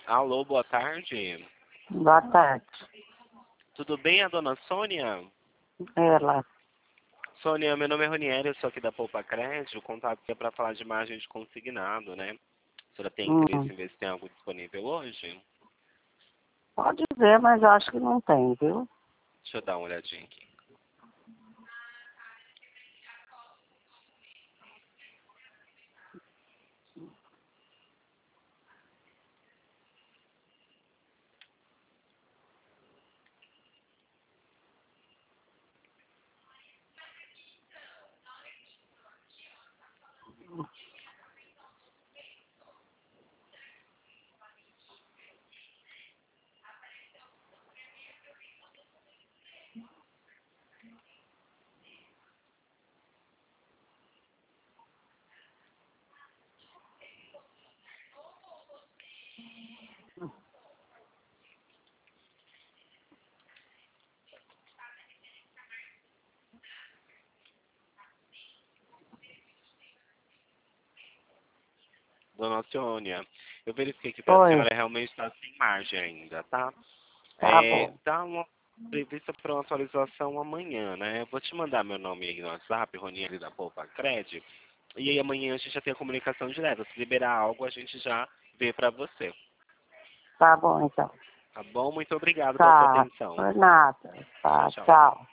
Alô, boa tarde. Boa tarde. Tudo bem, a dona Sônia? Ela. Sônia, meu nome é Ronieri, eu sou aqui da Poupa Crédito. O contato aqui é para falar de margem de consignado, né? A senhora tem interesse em ver se tem algo disponível hoje? Pode ver, mas eu acho que não tem, viu? Deixa eu dar uma olhadinha aqui. Dona Sônia, eu verifiquei aqui para a Oi. senhora realmente está sem margem ainda, tá? Tá bom. Tá uma prevista para uma atualização amanhã, né? Eu vou te mandar meu nome aí no WhatsApp, Ronieri da Poupa Crédito. E aí amanhã a gente já tem a comunicação direta. Se liberar algo, a gente já vê para você. Tá bom, então. Tá bom? Muito obrigado pela sua Tá. atenção. Por nada. Tchau, Tá, tchau. tchau.